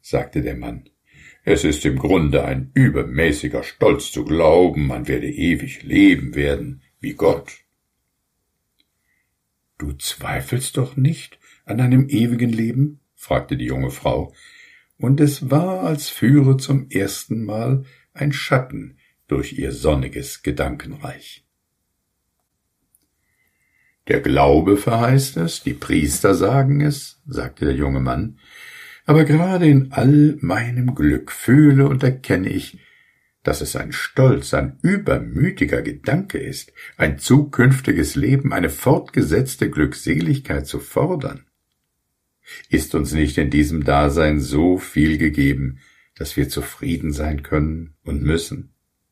sagte der Mann. Es ist im Grunde ein übermäßiger Stolz zu glauben, man werde ewig leben werden wie Gott. »Du zweifelst doch nicht an einem ewigen Leben?« fragte die junge Frau, und es war, als führe zum ersten Mal ein Schatten durch ihr sonniges Gedankenreich. »Der Glaube verheißt es, die Priester sagen es«, sagte der junge Mann, »aber gerade in all meinem Glück fühle und erkenne ich, dass es ein Stolz, ein übermütiger Gedanke ist, ein zukünftiges Leben, eine fortgesetzte Glückseligkeit zu fordern. Ist uns nicht in diesem Dasein so viel gegeben, dass wir zufrieden sein können und müssen?«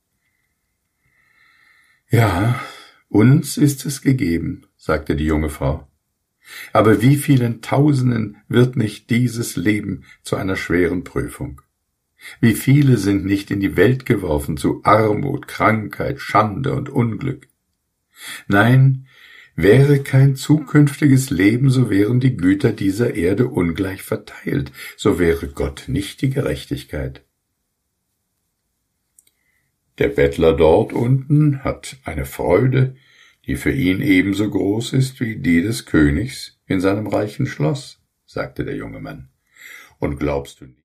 »Ja, uns ist es gegeben«, sagte die junge Frau. »Aber wie vielen Tausenden wird nicht dieses Leben zu einer schweren Prüfung? Wie viele sind nicht in die Welt geworfen zu Armut, Krankheit, Schande und Unglück? Nein, wäre kein zukünftiges Leben, so wären die Güter dieser Erde ungleich verteilt, so wäre Gott nicht die Gerechtigkeit. Der Bettler dort unten hat eine Freude, die für ihn ebenso groß ist wie die des Königs in seinem reichen Schloss«, sagte der junge Mann. »Und glaubst du nicht?«